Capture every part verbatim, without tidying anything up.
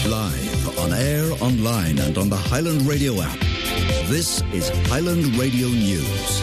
Live, on air, online and on the Highland Radio app. This is Highland Radio News.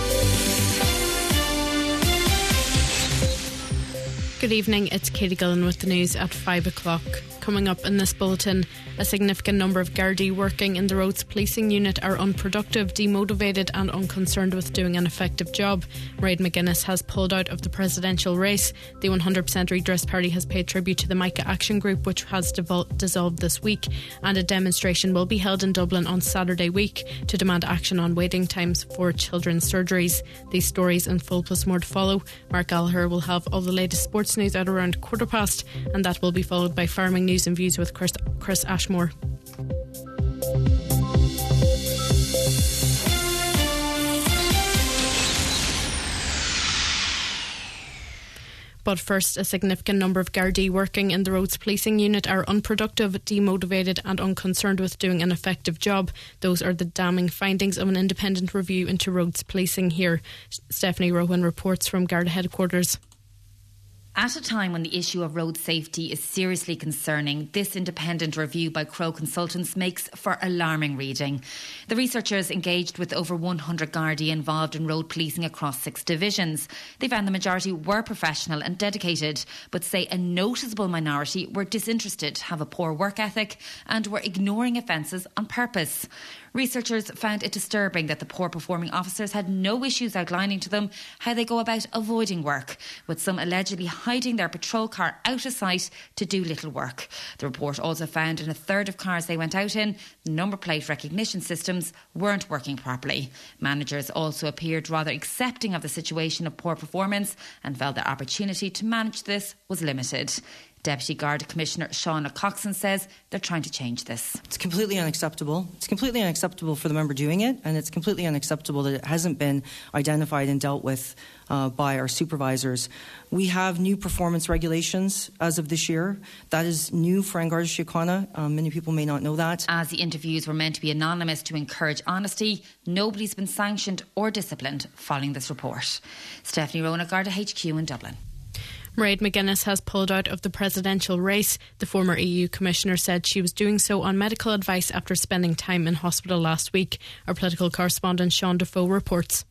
Good evening, it's Katie Gillen with the news at five o'clock. Coming up in this bulletin, a significant number of Gardaí working in the roads policing unit are unproductive, demotivated and unconcerned with doing an effective job. Mairead McGuinness has pulled out of the presidential race. The one hundred percent Redress Party has paid tribute to the Micah Action Group, which has devol- dissolved this week, and a demonstration will be held in Dublin on Saturday week to demand action on waiting times for children's surgeries. These stories and full plus more to follow. Mark Gallagher will have all the latest sports news at around quarter past, and that will be followed by farming news and views with Chris, Chris Ashmore. But first, a significant number of Gardaí working in the roads policing unit are unproductive, demotivated and unconcerned with doing an effective job. Those are the damning findings of an independent review into roads policing here. Stephanie Rowan reports from Garda headquarters. At a time when the issue of road safety is seriously concerning, this independent review by Crowe Consultants makes for alarming reading. The researchers engaged with over one hundred Gardaí involved in road policing across six divisions. They found the majority were professional and dedicated, but say a noticeable minority were disinterested, have a poor work ethic and were ignoring offences on purpose. Researchers found it disturbing that the poor performing officers had no issues outlining to them how they go about avoiding work, with some allegedly hiding their patrol car out of sight to do little work. The report also found in a third of cars they went out in, the number plate recognition systems weren't working properly. Managers also appeared rather accepting of the situation of poor performance and felt their opportunity to manage this was limited. Deputy Garda Commissioner Shauna Coxon says they're trying to change this. It's completely unacceptable. It's completely unacceptable for the member doing it, and it's completely unacceptable that it hasn't been identified and dealt with uh, by our supervisors. We have new performance regulations as of this year. That is new for An Garda Síochána. Um, many people may not know that. As the interviews were meant to be anonymous to encourage honesty, nobody's been sanctioned or disciplined following this report. Stephanie Rowan, Garda H Q in Dublin. Mairead McGuinness has pulled out of the presidential race. The former E U Commissioner said she was doing so on medical advice after spending time in hospital last week. Our political correspondent Sean Defoe reports.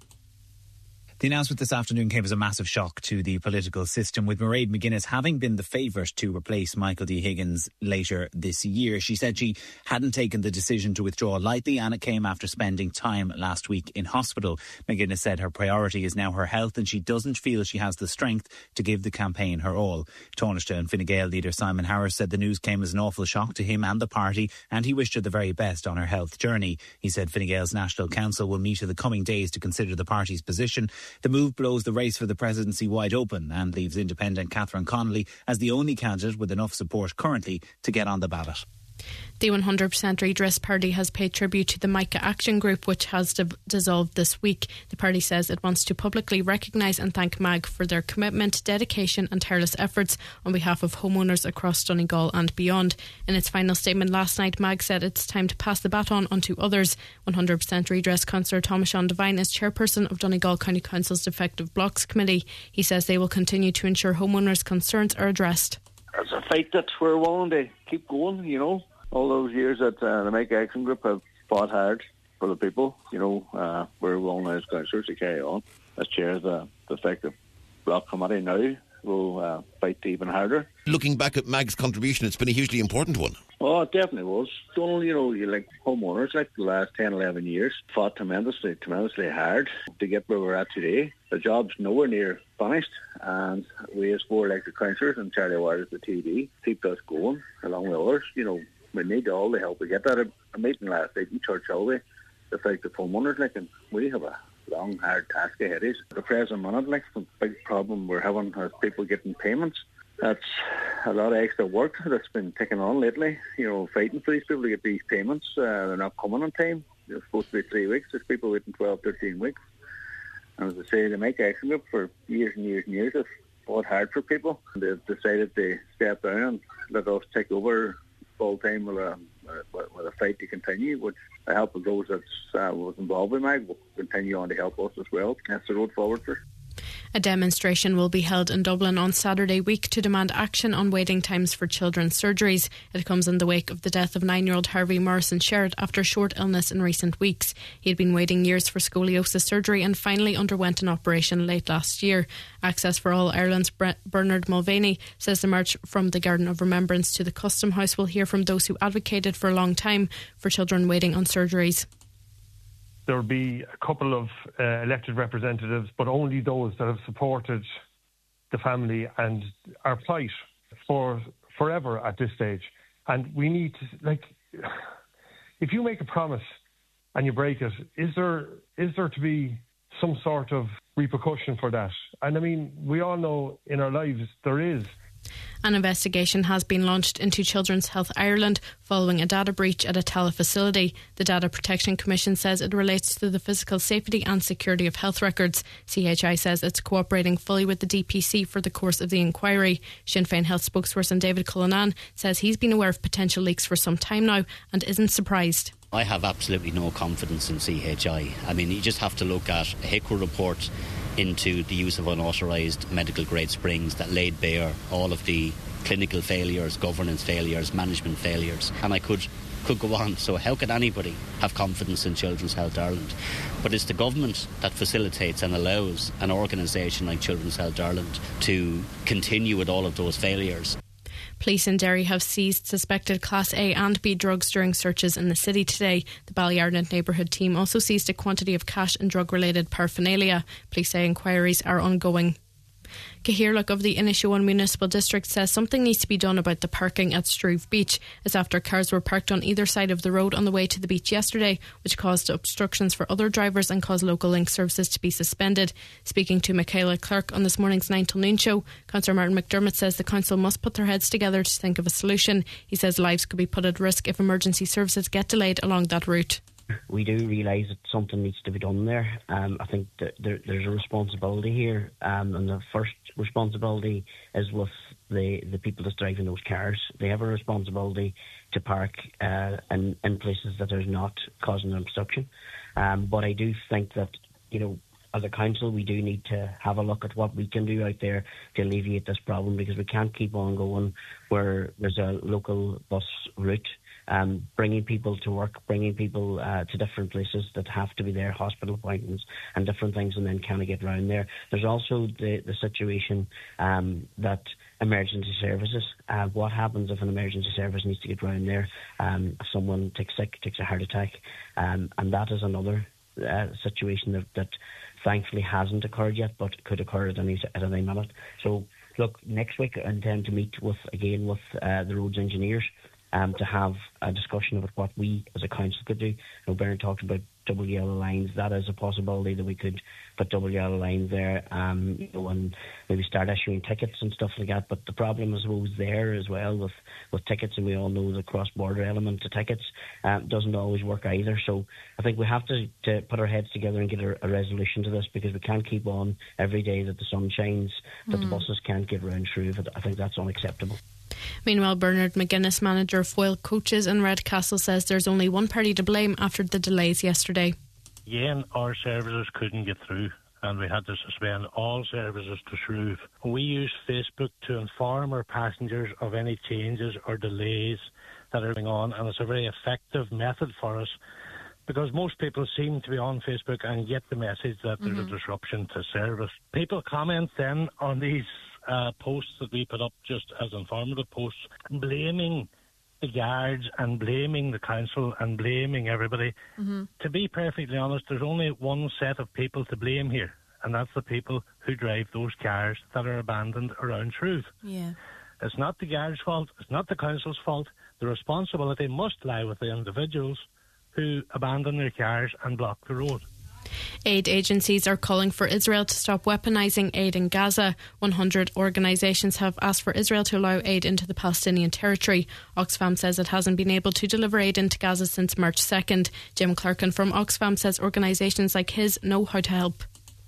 The announcement this afternoon came as a massive shock to the political system, with Mairead McGuinness having been the favourite to replace Michael D. Higgins later this year. She said she hadn't taken the decision to withdraw lightly, and it came after spending time last week in hospital. McGuinness said her priority is now her health, and she doesn't feel she has the strength to give the campaign her all. Taoiseach and Fine Gael leader Simon Harris said the news came as an awful shock to him and the party, and he wished her the very best on her health journey. He said Fine Gael's National Council will meet in the coming days to consider the party's position. The move blows the race for the presidency wide open and leaves independent Catherine Connolly as the only candidate with enough support currently to get on the ballot. The one hundred percent Redress Party has paid tribute to the Micah Action Group, which has di- dissolved this week. The party says it wants to publicly recognise and thank MAG for their commitment, dedication and tireless efforts on behalf of homeowners across Donegal and beyond. In its final statement last night, MAG said it's time to pass the baton on to others. one hundred percent Redress councillor Thomas Sean Devine is chairperson of Donegal County Council's Defective Blocks Committee. He says they will continue to ensure homeowners' concerns are addressed. It's a fight that we're willing to keep going, you know. All those years that uh, the Micah Action Group have fought hard for the people, you know, uh, we're willing as councillors to carry on. As chair of the Defective Block Committee now, we'll uh, fight even harder. Looking back at MAG's contribution, it's been a hugely important one. Oh, it definitely was. Donald, you know, you like homeowners, like the last ten, eleven years, fought tremendously, tremendously hard to get where we're at today. The job's nowhere near finished, and we as four elected councillors and Charlie Ward as the T D keep us going along with others. You know, we need all the help we get. At a, a meeting last night in Church Hallway, the fact that homeowners, like, and we have a long, hard task ahead of us. The present minute, like, the big problem we're having is people getting payments. That's a lot of extra work that's been taken on lately. You know, fighting for these people to get these payments. Uh, they're not coming on time. They're supposed to be three weeks. There's people waiting twelve, thirteen weeks. And as I say, the Micah Action Group for years and years and years have fought hard for people. They've decided to step down and let us take over full time with a, with a fight to continue, which I hope those that uh, was involved with MAG will continue on to help us as well. That's the road forward for. A demonstration will be held in Dublin on Saturday week to demand action on waiting times for children's surgeries. It comes in the wake of the death of nine-year-old Harvey Morrison Sherrod after a short illness in recent weeks. He had been waiting years for scoliosis surgery and finally underwent an operation late last year. Access for All Ireland's Bernard Mulvaney says the march from the Garden of Remembrance to the Custom House will hear from those who advocated for a long time for children waiting on surgeries. There will be a couple of uh, elected representatives, but only those that have supported the family and our plight for forever at this stage. And we need to, like, if you make a promise and you break it, is there is there to be some sort of repercussion for that? And I mean, we all know in our lives there is. An investigation has been launched into Children's Health Ireland following a data breach at a Tallaght facility. The Data Protection Commission says it relates to the physical safety and security of health records. C H I says it's cooperating fully with the D P C for the course of the inquiry. Sinn Féin Health spokesperson David Cullinan says he's been aware of potential leaks for some time now and isn't surprised. I have absolutely no confidence in C H I. I mean, you just have to look at a HICWA report into the use of unauthorised medical grade springs that laid bare all of the clinical failures, governance failures, management failures, and I could could go on. So how can anybody have confidence in Children's Health Ireland? But it's the government that facilitates and allows an organisation like Children's Health Ireland to continue with all of those failures. Police in Derry have seized suspected Class A and B drugs during searches in the city today. The Ballyardent neighbourhood team also seized a quantity of cash and drug-related paraphernalia. Police say inquiries are ongoing. Cahirlock of the Inishowen Municipal District says something needs to be done about the parking at Struve Beach, as after cars were parked on either side of the road on the way to the beach yesterday, which caused obstructions for other drivers and caused local link services to be suspended. Speaking to Michaela Clark on this morning's nine till noon show, Councillor Martin McDermott says the council must put their heads together to think of a solution. He says lives could be put at risk if emergency services get delayed along that route. We do realise that something needs to be done there. Um, I think that there, there's a responsibility here, um, and the first responsibility is with the, the people that's driving those cars. They have a responsibility to park uh, in, in places that are not causing an obstruction. Um, but I do think that, you know, as a council, we do need to have a look at what we can do out there to alleviate this problem, because we can't keep on going where there's a local bus route. Um, bringing people to work, bringing people uh, to different places that have to be there, hospital appointments and different things, and then kind of get around there. There's also the, the situation um, that emergency services, uh, what happens if an emergency service needs to get around there, um, if someone takes sick, takes a heart attack, um, and that is another uh, situation that, that thankfully hasn't occurred yet, but could occur at any, at any minute. So, look, next week I intend to meet with, again, with uh, the roads engineers, Um, to have a discussion about what we as a council could do. You know, Bernard talked about double yellow lines. That is a possibility that we could put double yellow lines there, um, you know, and maybe start issuing tickets and stuff like that. But the problem, I suppose, there as well with, with tickets, and we all know the cross-border element to tickets um, doesn't always work either. So I think we have to, to put our heads together and get a, a resolution to this, because we can't keep on every day that the sun shines, that mm. the buses can't get round through. I think that's unacceptable. Meanwhile, Bernard McGuinness, manager of Foyle Coaches in Redcastle, says there's only one party to blame after the delays yesterday. Again, our services couldn't get through, and we had to suspend all services to Shrove. We use Facebook to inform our passengers of any changes or delays that are going on, and it's a very effective method for us, because most people seem to be on Facebook and get the message that there's mm-hmm. a disruption to service. People comment then on these Uh, posts that we put up just as informative posts, blaming the guards and blaming the council and blaming everybody. Mm-hmm. To be perfectly honest, there's only one set of people to blame here, and that's the people who drive those cars that are abandoned around Shrove. Yeah. It's not the guards' fault, it's not the council's fault. The responsibility must lie with the individuals who abandon their cars and block the road. Aid agencies are calling for Israel to stop weaponising aid in Gaza. one hundred organisations have asked for Israel to allow aid into the Palestinian territory. Oxfam says it hasn't been able to deliver aid into Gaza since March second. Jim Clarkin from Oxfam says organisations like his know how to help.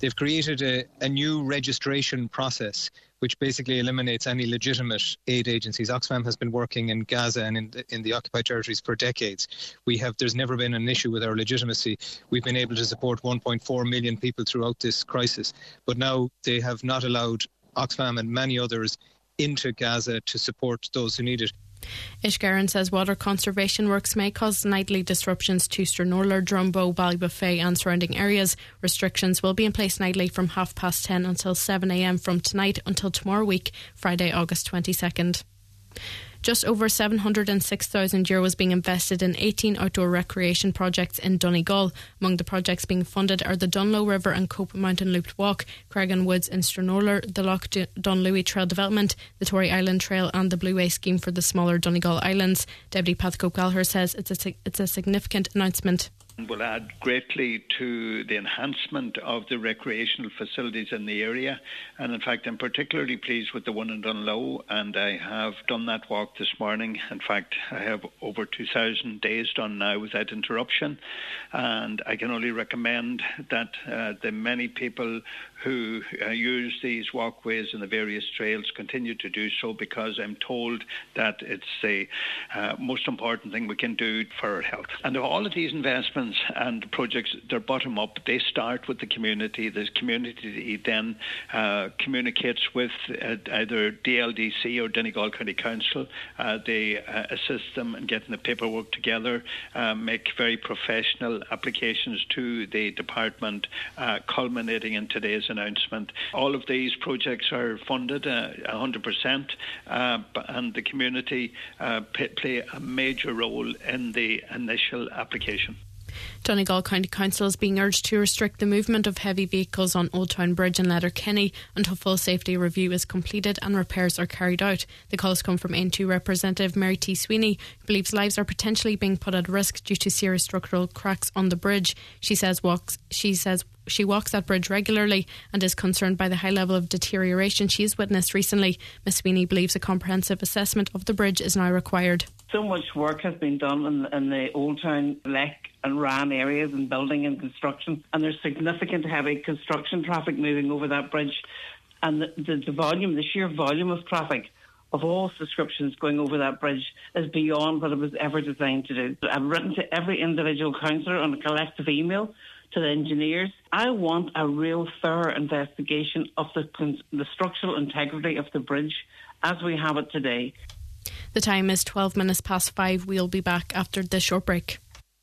they've created a, a new registration process which basically eliminates any legitimate aid agencies. Oxfam has been working in Gaza and in the, in the occupied territories for decades. We have, there's never been an issue with our legitimacy. We've been able to support one point four million people throughout this crisis. But now they have not allowed Oxfam and many others into Gaza to support those who need it. Ishgaran says water conservation works may cause nightly disruptions to Stranorlar, Drumbo, Ballybuffet and surrounding areas. Restrictions will be in place nightly from half past ten until seven a m from tonight until tomorrow week, Friday, August twenty-second. Just over seven hundred six thousand euro was being invested in eighteen outdoor recreation projects in Donegal. Among the projects being funded are the Dunlow River and Cope Mountain Looped Walk, Cragan Woods in Stranorlar, the Loch Dunlewy Trail Development, the Tory Island Trail and the Blue Way Scheme for the smaller Donegal Islands. Deputy Pathco Gallagher says it's a, it's a significant announcement. Will add greatly to the enhancement of the recreational facilities in the area, and in fact I'm particularly pleased with the one in Dunlow, and I have done that walk this morning. In fact I have over two thousand days done now without interruption, and I can only recommend that uh, the many people who uh, use these walkways and the various trails continue to do so, because I'm told that it's the uh, most important thing we can do for our health. And all of these investments and projects, they're bottom up. They start with the community. The community then uh, communicates with uh, either D L D C or Donegal County Council. Uh, they uh, assist them in getting the paperwork together, uh, make very professional applications to the department, uh, culminating in today's announcement. All of these projects are funded uh, one hundred percent, uh, and the community uh, play a major role in the initial application. Donegal County Council is being urged to restrict the movement of heavy vehicles on Old Town Bridge in Letterkenny until full safety review is completed and repairs are carried out. The calls come from N two representative Mary T. Sweeney, who believes lives are potentially being put at risk due to serious structural cracks on the bridge. She says walks. She says she walks that bridge regularly and is concerned by the high level of deterioration she has witnessed recently. Miz Sweeney believes a comprehensive assessment of the bridge is now required. So much work has been done in, in the Old Town, Leck and Ran areas in building and construction, and there's significant heavy construction traffic moving over that bridge, and the, the, the volume, the sheer volume of traffic of all subscriptions going over that bridge is beyond what it was ever designed to do. I've written to every individual councillor on a collective email to the engineers. I want a real thorough investigation of the, the structural integrity of the bridge as we have it today. The time is twelve minutes past five. We'll be back after this short break.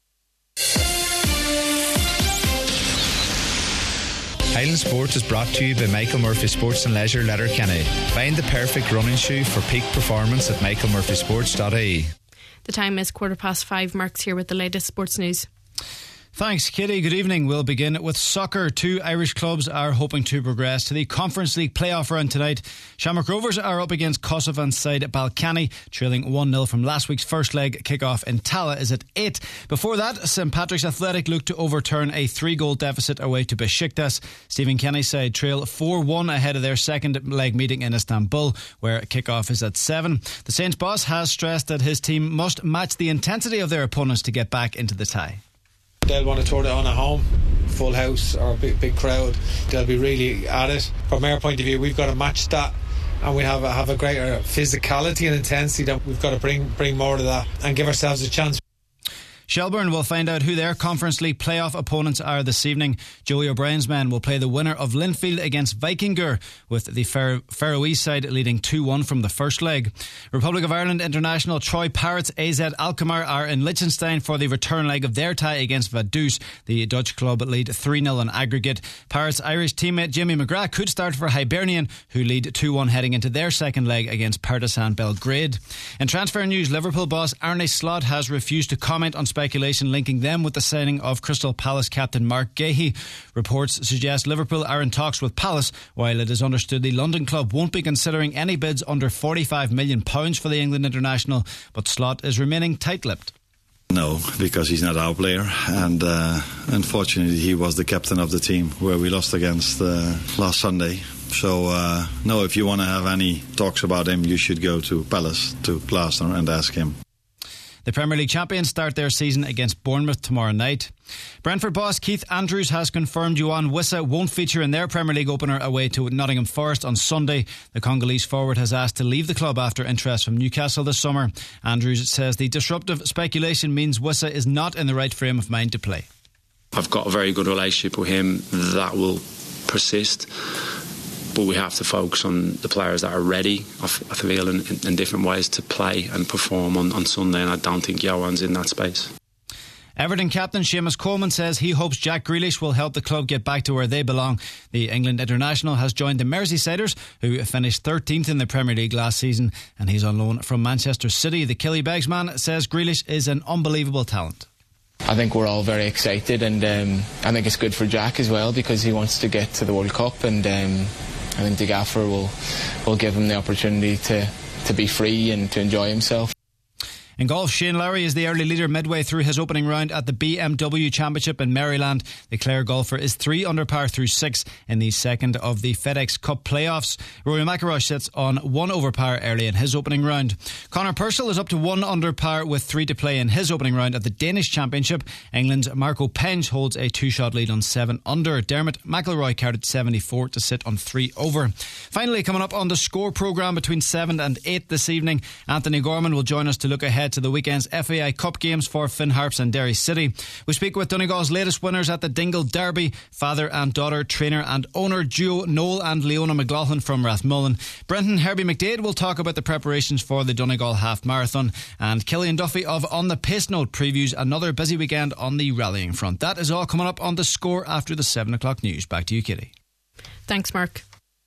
Highland Sports is brought to you by Michael Murphy Sports and Leisure, Letterkenny. Find the perfect running shoe for peak performance at michael murphy sports dot I E. The time is quarter past five. Mark's here with the latest sports news. Thanks, Kitty. Good evening. We'll begin with soccer. Two Irish clubs are hoping to progress to the Conference League playoff round tonight. Shamrock Rovers are up against Kosovan side Balkany, trailing one nil from last week's first leg. Kick-off in Tala is at eight. Before that, Saint Patrick's Athletic looked to overturn a three-goal deficit away to Besiktas. Stephen Kenny's side trail four one ahead of their second leg meeting in Istanbul, where kick-off is at seven. The Saints boss has stressed that his team must match the intensity of their opponents to get back into the tie. They'll want to throw it on at home, full house or a big, big crowd. They'll be really at it. From our point of view, we've got to match that, and we have a, have a greater physicality and intensity that we've got to bring bring more to that and give ourselves a chance. Shelbourne will find out who their Conference League playoff opponents are this evening. Joey O'Brien's men will play the winner of Linfield against Vikingur, with the Fair- Faroese side leading two one from the first leg. Republic of Ireland international Troy Pirates A Z Alkmaar are in Liechtenstein for the return leg of their tie against Vaduz. The Dutch club lead three nil on aggregate. Pirates Irish teammate Jimmy McGrath could start for Hibernian, who lead two one heading into their second leg against Partizan Belgrade. In transfer news, Liverpool boss Arne Slot has refused to comment on speculation linking them with the signing of Crystal Palace captain Mark Gahey. Reports suggest Liverpool are in talks with Palace, while it is understood the London club won't be considering any bids under forty-five million pounds for the England international, but Slot is remaining tight-lipped. No, because he's not our player, and uh, unfortunately he was the captain of the team where we lost against uh, last Sunday. So uh, no, if you want to have any talks about him, you should go to Palace, to Glasner, and ask him. The Premier League champions start their season against Bournemouth tomorrow night. Brentford boss Keith Andrews has confirmed Yoane Wissa won't feature in their Premier League opener away to Nottingham Forest on Sunday. The Congolese forward has asked to leave the club after interest from Newcastle this summer. Andrews says the disruptive speculation means Wissa is not in the right frame of mind to play. I've got a very good relationship with him that will persist, but we have to focus on the players that are ready, I feel, in, in different ways to play and perform on, on Sunday, and I don't think Yoane's in that space. Everton captain Seamus Coleman says he hopes Jack Grealish will help the club get back to where they belong. The England international has joined the Merseysiders, who finished thirteenth in the Premier League last season, and he's on loan from Manchester City. The Killybegs man says Grealish is an unbelievable talent. I think we're all very excited, and um, I think it's good for Jack as well because he wants to get to the World Cup, and um, I think the gaffer will will give him the opportunity to, to be free and to enjoy himself. In golf, Shane Lowry is the early leader midway through his opening round at the B M W Championship in Maryland. The Clare golfer is three under par through six in the second of the FedEx Cup playoffs. Rory McIlroy sits on one over par early in his opening round. Connor Purcell is up to one under par with three to play in his opening round at the Danish Championship. England's Marco Penge holds a two-shot lead on seven under. Dermot McIlroy counted seventy-four to sit on three over. Finally, coming up on the Score programme between seven and eight this evening, Anthony Gorman will join us to look ahead to the weekend's F A I Cup games for Finn Harps and Derry City. We speak with Donegal's latest winners at the Dingle Derby, father and daughter, trainer and owner duo Noel and Leona McLaughlin from Rathmullen. Brenton Herbie McDade will talk about the preparations for the Donegal Half Marathon, and Killian Duffy of On the Pace Note previews another busy weekend on the rallying front. That is all coming up on the Score after the seven o'clock news. Back to you, Kitty. Thanks, Mark.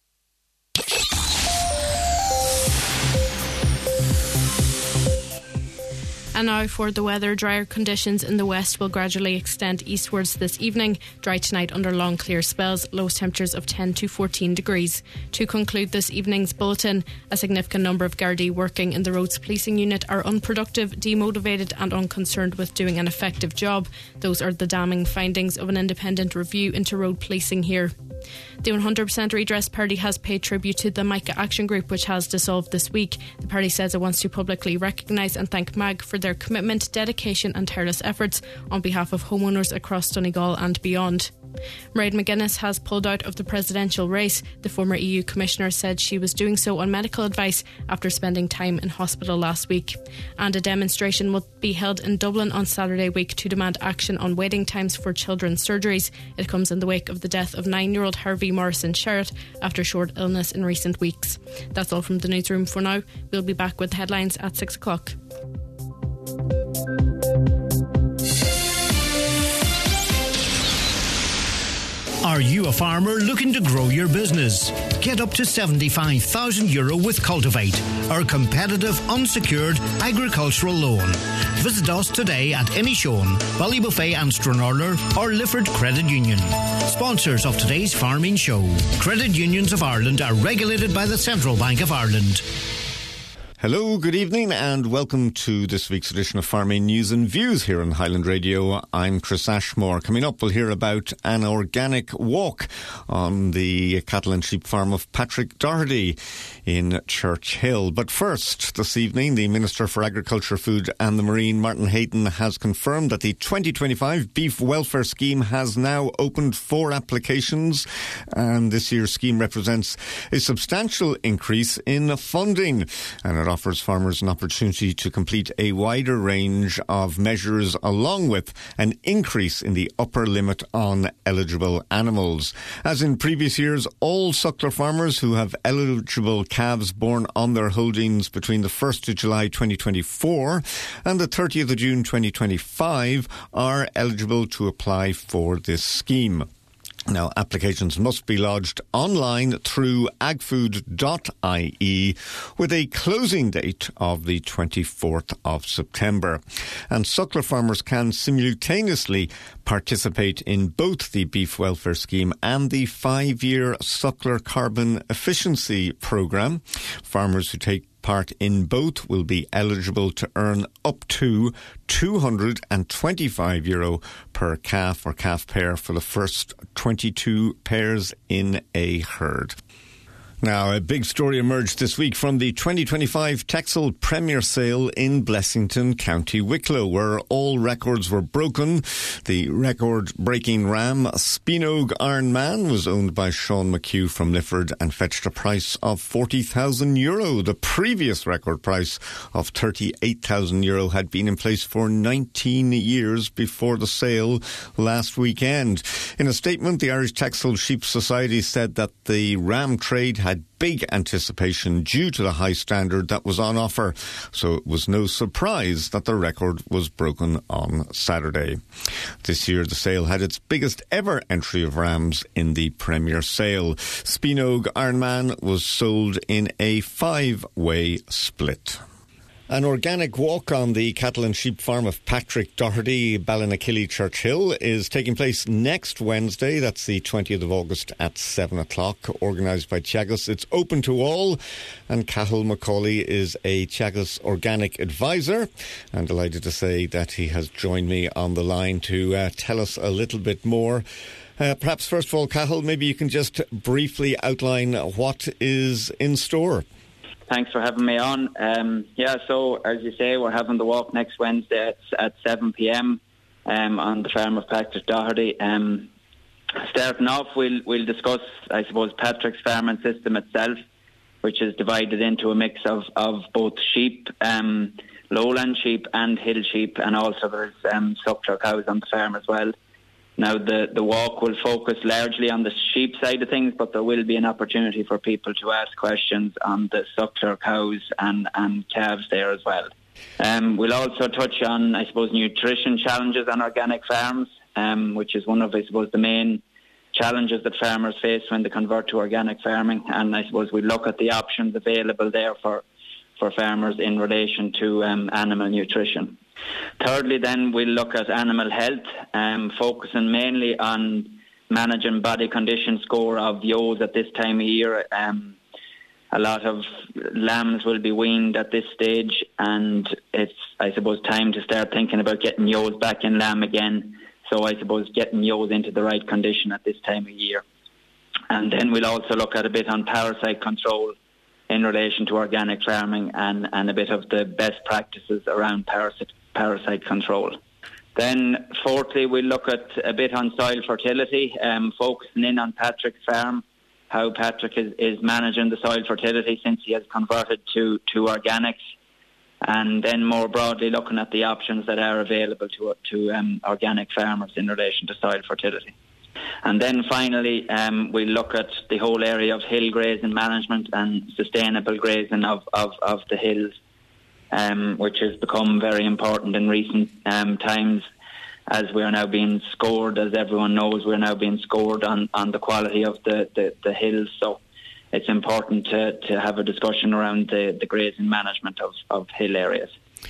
And now for the weather. Drier conditions in the west will gradually extend eastwards this evening. Dry tonight under long clear spells. Lowest temperatures of ten to fourteen degrees. To conclude this evening's bulletin, a significant number of Gardaí working in the roads policing unit are unproductive, demotivated and unconcerned with doing an effective job. Those are the damning findings of an independent review into road policing here. The one hundred percent Redress Party has paid tribute to the Micah Action Group, which has dissolved this week. The party says it wants to publicly recognise and thank M A G for their commitment, dedication and tireless efforts on behalf of homeowners across Donegal and beyond. Mairead McGuinness has pulled out of the presidential race. The former E U Commissioner said she was doing so on medical advice after spending time in hospital last week. And a demonstration will be held in Dublin on Saturday week to demand action on waiting times for children's surgeries. It comes in the wake of the death of nine-year-old Harvey Morrison Sherritt after short illness in recent weeks. That's all from the newsroom for now. We'll be back with the headlines at six o'clock. Are you a farmer looking to grow your business? Get up to seventy-five thousand euro with Cultivate, our competitive, unsecured agricultural loan. Visit us today at Inishowen, Ballybuffet and Stranorlar or Lifford Credit Union. Sponsors of today's Farming Show. Credit Unions of Ireland are regulated by the Central Bank of Ireland. Hello, good evening and welcome to this week's edition of Farming News and Views here on Highland Radio. I'm Chris Ashmore. Coming up, we'll hear about an organic walk on the cattle and sheep farm of Patrick Doherty in Church Hill. But first, this evening, the Minister for Agriculture, Food and the Marine, Martin Hayton, has confirmed that the twenty twenty-five Beef Welfare Scheme has now opened four applications, and this year's scheme represents a substantial increase in funding, and it offers farmers an opportunity to complete a wider range of measures along with an increase in the upper limit on eligible animals. As in previous years, all suckler farmers who have eligible calves born on their holdings between the first of July twenty twenty-four and the thirtieth of June twenty twenty-five are eligible to apply for this scheme. Now, applications must be lodged online through agfood dot I E with a closing date of the twenty-fourth of September. And suckler farmers can simultaneously participate in both the Beef Welfare Scheme and the five-year Suckler Carbon Efficiency Programme. Farmers who take part in both will be eligible to earn up to two hundred twenty-five euro per calf or calf pair for the first twenty-two pairs in a herd. Now, a big story emerged this week from the twenty twenty-five Texel Premier Sale in Blessington, County Wicklow, where all records were broken. The record-breaking ram, Spinogue Iron Man, was owned by Sean McHugh from Lifford and fetched a price of forty thousand euro. The previous record price of thirty-eight thousand euro had been in place for nineteen years before the sale last weekend. In a statement, the Irish Texel Sheep Society said that the ram trade had big anticipation due to the high standard that was on offer, so it was no surprise that the record was broken on Saturday. This year the sale had its biggest ever entry of rams in the Premier Sale. Spinogue Ironman was sold in a five-way split. An organic walk on the cattle and sheep farm of Patrick Doherty, Ballinakilly, Churchill, is taking place next Wednesday. That's the twentieth of August at seven o'clock, organised by Teagasc. It's open to all, and Cathal Macaulay is a Teagasc organic advisor. I'm delighted to say that he has joined me on the line to uh, tell us a little bit more. Uh, perhaps first of all, Cathal, maybe you can just briefly outline what is in store. Thanks for having me on. Um, yeah, so as you say, we're having the walk next Wednesday at, at seven p.m. Um, on the farm of Patrick Doherty. Um, starting off, we'll we'll discuss, I suppose, Patrick's farming system itself, which is divided into a mix of, of both sheep, um, lowland sheep and hill sheep, and also there's um, suckler cows on the farm as well. Now, the, the walk will focus largely on the sheep side of things, but there will be an opportunity for people to ask questions on the suckler cows and, and calves there as well. Um, we'll also touch on, I suppose, nutrition challenges on organic farms, um, which is one of, I suppose, the main challenges that farmers face when they convert to organic farming. And I suppose we'll look at the options available there for, for farmers in relation to um, animal nutrition. Thirdly, then, we'll look at animal health, um, focusing mainly on managing body condition score of ewes at this time of year. Um, a lot of lambs will be weaned at this stage, and it's, I suppose, time to start thinking about getting ewes back in lamb again. So I suppose getting ewes into the right condition at this time of year. And then we'll also look at a bit on parasite control in relation to organic farming and, and a bit of the best practices around parasite parasite control. Then fourthly, we'll look at a bit on soil fertility, um, focusing in on Patrick's farm, how Patrick is, is managing the soil fertility since he has converted to, to organics, and then more broadly looking at the options that are available to, to um, organic farmers in relation to soil fertility. And then finally, um, we'll look at the whole area of hill grazing management and sustainable grazing of, of, of the hills, Um, which has become very important in recent um, times, as we are now being scored, as everyone knows, we're now being scored on, on the quality of the, the, the hills. So it's important to, to have a discussion around the, the grazing management of, of hill areas.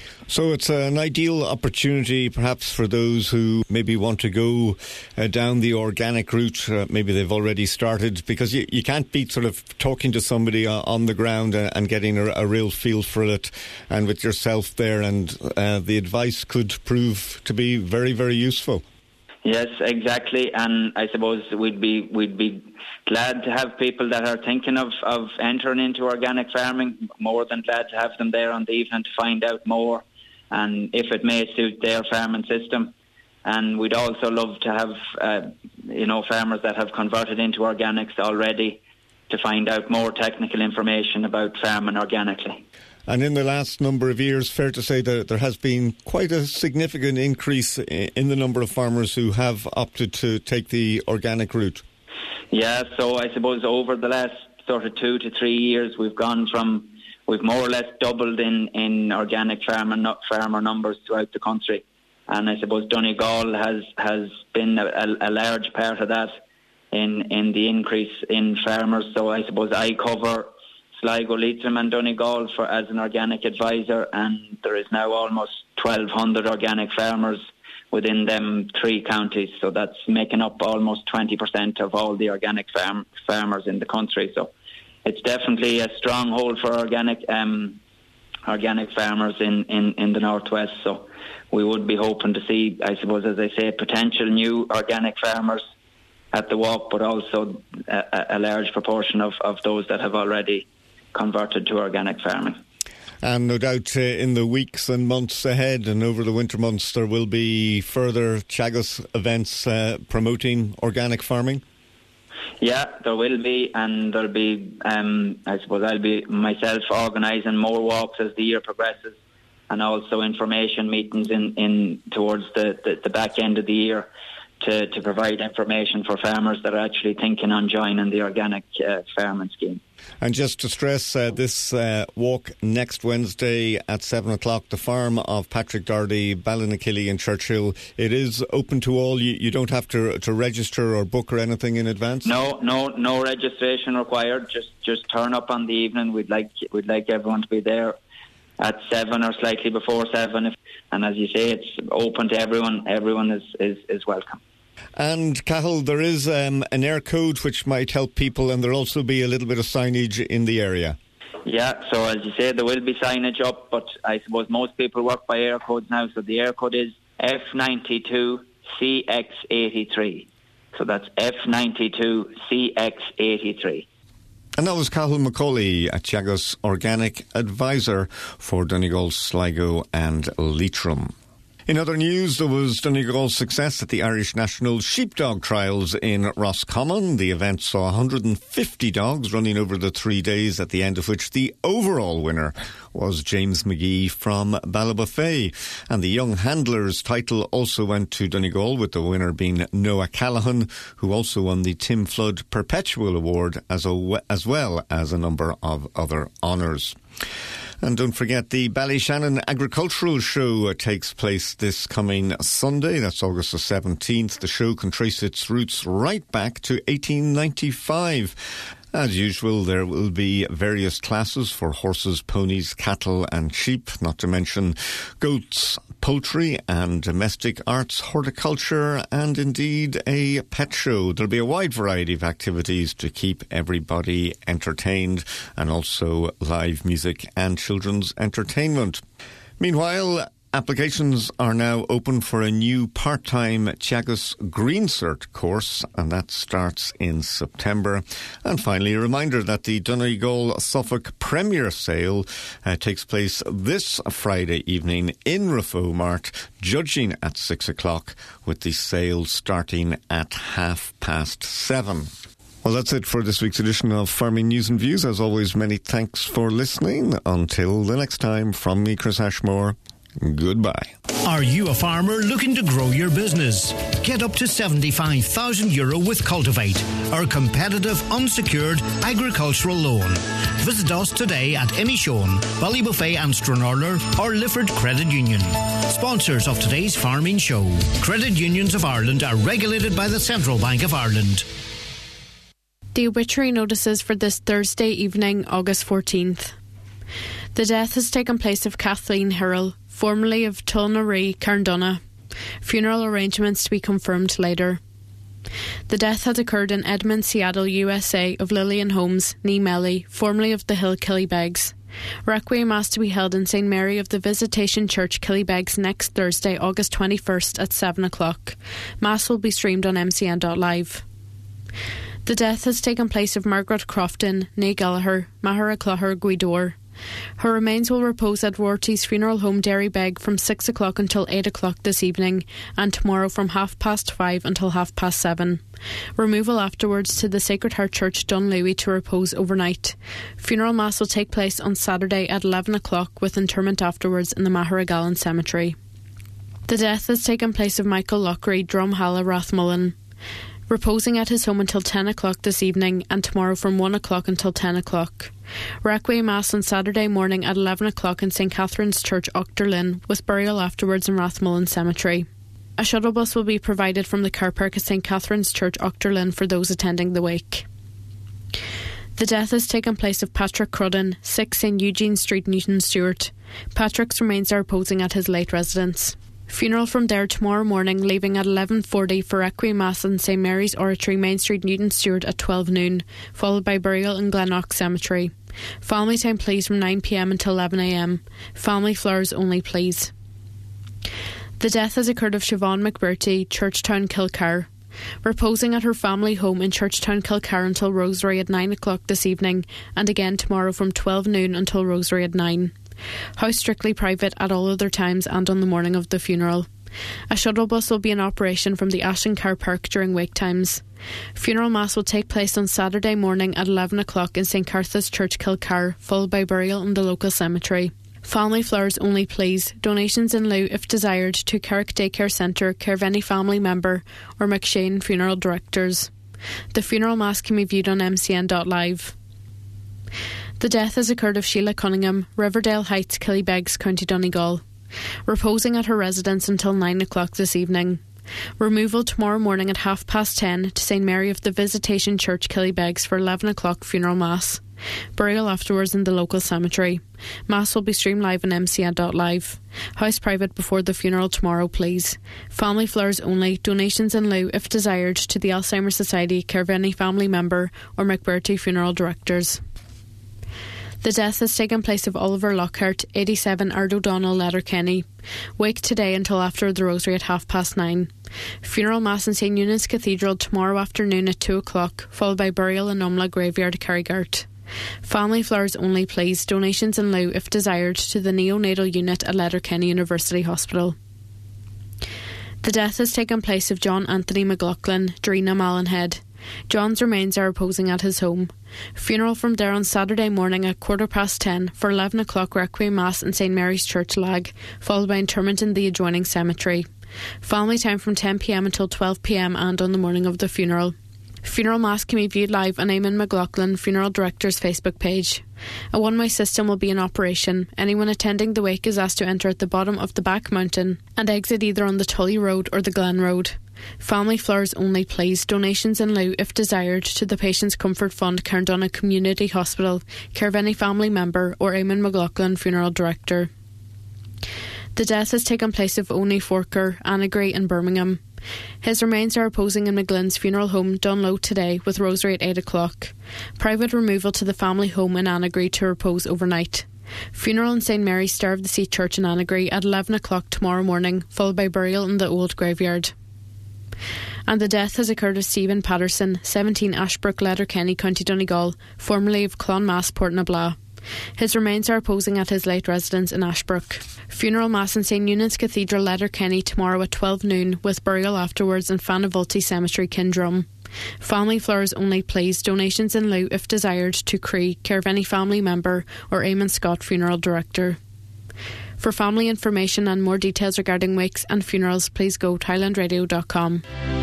So it's an ideal opportunity perhaps for those who maybe want to go uh, down the organic route. Uh, maybe they've already started, because you, you can't beat sort of talking to somebody uh, on the ground uh, and getting a, a real feel for it, and with yourself there, and uh, the advice could prove to be very, very useful. Yes, exactly, and I suppose we'd be we'd be glad to have people that are thinking of, of entering into organic farming, more than glad to have them there on the evening to find out more, and if it may suit their farming system. And we'd also love to have uh, you know farmers that have converted into organics already to find out more technical information about farming organically. And in the last number of years, fair to say that there has been quite a significant increase in the number of farmers who have opted to take the organic route. Yeah, so I suppose over the last sort of two to three years, we've gone from, we've more or less doubled in, in organic farmer, farmer numbers throughout the country. And I suppose Donegal has, has been a, a large part of that in, in the increase in farmers. So I suppose I cover Sligo, Leitrim and Donegal for, as an organic advisor, and there is now almost twelve hundred organic farmers within them three counties, so that's making up almost twenty percent of all the organic farm, farmers in the country. So it's definitely a stronghold for organic um, organic farmers in, in, in the northwest. So we would be hoping to see, I suppose, as I say, potential new organic farmers at the walk, but also a, a large proportion of, of those that have already converted to organic farming. And no doubt uh, in the weeks and months ahead and over the winter months there will be further Teagasc events uh, promoting organic farming? Yeah, there will be, and there'll be, um, I suppose I'll be myself organising more walks as the year progresses, and also information meetings in, in towards the, the, the back end of the year to, to provide information for farmers that are actually thinking on joining the organic uh, farming scheme. And just to stress, uh, this uh, walk next Wednesday at seven o'clock, the farm of Patrick Doherty, Ballinakilly in Churchill, it is open to all. You, you don't have to to register or book or anything in advance? No, no, no registration required. Just just turn up on the evening. We'd like we'd like everyone to be there at seven or slightly before seven. If, and as you say, it's open to everyone. Everyone is, is, is welcome. And Cathal, there is um, an air code which might help people, and there'll also be a little bit of signage in the area. Yeah, so as you say, there will be signage up, but I suppose most people work by air codes now, so the air code is F ninety-two C X eighty-three. So that's F ninety-two C X eighty-three. And that was Cathal McCauley, a Teagasc Organic Advisor for Donegal, Sligo and Leitrim. In other news, there was Donegal's success at the Irish National Sheepdog Trials in Roscommon. The event saw one hundred fifty dogs running over the three days, at the end of which the overall winner was James McGee from Ballybofey. And the Young Handlers title also went to Donegal, with the winner being Noah Callaghan, who also won the Tim Flood Perpetual Award, as, a, as well as a number of other honours. And don't forget, the Ballyshannon Agricultural Show takes place this coming Sunday. That's August the seventeenth. The show can trace its roots right back to eighteen ninety-five. As usual, there will be various classes for horses, ponies, cattle and sheep, not to mention goats, poultry and domestic arts, horticulture and indeed a pet show. There'll be a wide variety of activities to keep everybody entertained, and also live music and children's entertainment. Meanwhile, applications are now open for a new part-time Teagasc Green Cert course, and that starts in September. And finally, a reminder that the Donegal Suffolk Premier Sale uh, takes place this Friday evening in Rafo Mart, judging at six o'clock, with the sale starting at half past seven. Well, that's it for this week's edition of Farming News and Views. As always, many thanks for listening. Until the next time, from me, Chris Ashmore, goodbye. Are you a farmer looking to grow your business? Get up to seventy-five thousand euro with Cultivate, our competitive unsecured agricultural loan. Visit us today at Inishowen, Ballybofey and Stranorlar, or Lifford Credit Union. Sponsors of today's farming show. Credit Unions of Ireland are regulated by the Central Bank of Ireland. The obituary notices for this Thursday evening, August fourteenth. The death has taken place of Kathleen Hirrell, formerly of Tulnaree, Carndonagh. Funeral arrangements to be confirmed later. The death had occurred in Edmond, Seattle, U S A, of Lillian Holmes, nee Melly, formerly of the Hill Killybegs. Requiem Mass to be held in Saint Mary of the Visitation Church, Killybegs, next Thursday, August twenty-first at seven o'clock. Mass will be streamed on M C N dot live. The death has taken place of Margaret Crofton, nee Gallagher, Mahara Clogher, Guidor. Her remains will repose at Rorty's Funeral Home, Derrybeg, from six o'clock until eight o'clock this evening, and tomorrow from half past five until half past seven. Removal afterwards to the Sacred Heart Church, Dunlewy, to repose overnight. Funeral Mass will take place on Saturday at eleven o'clock, with interment afterwards in the Maharagallen Cemetery. The death has taken place of Michael Lockery, Drumhalla, Rathmullen, reposing at his home until ten o'clock this evening, and tomorrow from one o'clock until ten o'clock. Requiem Mass on Saturday morning at eleven o'clock in Saint Catherine's Church, Auchterlin, with burial afterwards in Rathmullen Cemetery. A shuttle bus will be provided from the car park at Saint Catherine's Church, Auchterlin, for those attending the wake. The death has taken place of Patrick Crudden, six Saint Eugene Street, Newton Stewart. Patrick's remains are reposing at his late residence. Funeral from there tomorrow morning, leaving at eleven forty for Requiem Mass in Saint Mary's Oratory, Main Street, Newton Stewart at twelve noon, followed by burial in Glenknock Cemetery. Family time please from nine p m until eleven a m. Family flowers only please. The death has occurred of Siobhan McBurty, Churchtown, Kilcar. reposing at her family home in Churchtown, Kilcar until Rosary at nine o'clock this evening, and again tomorrow from twelve noon until Rosary at nine. House strictly private at all other times and on the morning of the funeral. A shuttle bus will be in operation from the Ashton Car Park during wake times. Funeral Mass will take place on Saturday morning at eleven o'clock in St Cartha's Church, Kilcar, followed by burial in the local cemetery. Family flowers only please. Donations in lieu if desired to Carrick Daycare Centre, care of any family member, or McShane Funeral Directors. The funeral mass can be viewed on m c n dot live. The death has occurred of Sheila Cunningham, Riverdale Heights, Killybegs, County Donegal, reposing at her residence until nine o'clock this evening. Removal tomorrow morning at half past ten to Saint Mary of the Visitation Church, Killybegs, for eleven o'clock funeral mass. Burial afterwards in the local cemetery. Mass will be streamed live on m c n dot live. House private before the funeral tomorrow, please. Family flowers only. Donations in lieu, if desired, to the Alzheimer's Society, care of any family member, or McBurty Funeral Directors. The death has taken place of Oliver Lockhart, eighty-seven, Ard O'Donnell, Letterkenny. Wake today until after the Rosary at half past nine. Funeral Mass in St Eunan's Cathedral tomorrow afternoon at two o'clock, followed by burial in Umla Graveyard, Carrigart. Family flowers only, please. Donations in lieu, if desired, to the neonatal unit at Letterkenny University Hospital. The death has taken place of John Anthony McLaughlin, Drina Mallinhead. John's remains are reposing at his home. Funeral from there on Saturday morning at quarter past ten for eleven o'clock Requiem Mass in Saint Mary's Church, Lag, followed by interment in the adjoining cemetery. Family time from ten p m until twelve p m and on the morning of the funeral. Funeral Mass can be viewed live on Eamon McLaughlin, Funeral Director's Facebook page. A one-way system will be in operation. Anyone attending the wake is asked to enter at the bottom of the back mountain and exit either on the Tully Road or the Glen Road. Family flowers only, please. Donations in lieu, if desired, to the Patients Comfort Fund, Carndonna Community Hospital, care of any family member, or Eamon McLaughlin, Funeral Director. The death has taken place of Oni Forker, Annagry in Birmingham. His remains are reposing in McGlynn's funeral home, Dunlow, today, with Rosary at eight o'clock. Private removal to the family home in Annagry to repose overnight. Funeral in Saint Mary's Star of the Sea Church in Annagry at eleven o'clock tomorrow morning, followed by burial in the old graveyard. And the death has occurred of Stephen Patterson, seventeen, Ashbrook, Letterkenny, County Donegal, formerly of Clonmass, Portnabla. His remains are reposing at his late residence in Ashbrook. Funeral Mass in St Eunan's Cathedral, Letterkenny, tomorrow at twelve noon, with burial afterwards in Fanavulty Cemetery, Kindrum. Family flowers only, please. Donations in lieu, if desired, to Cree, care of any family member, or Eamon Scott, Funeral Director. For family information and more details regarding wakes and funerals, please go to highland radio dot com.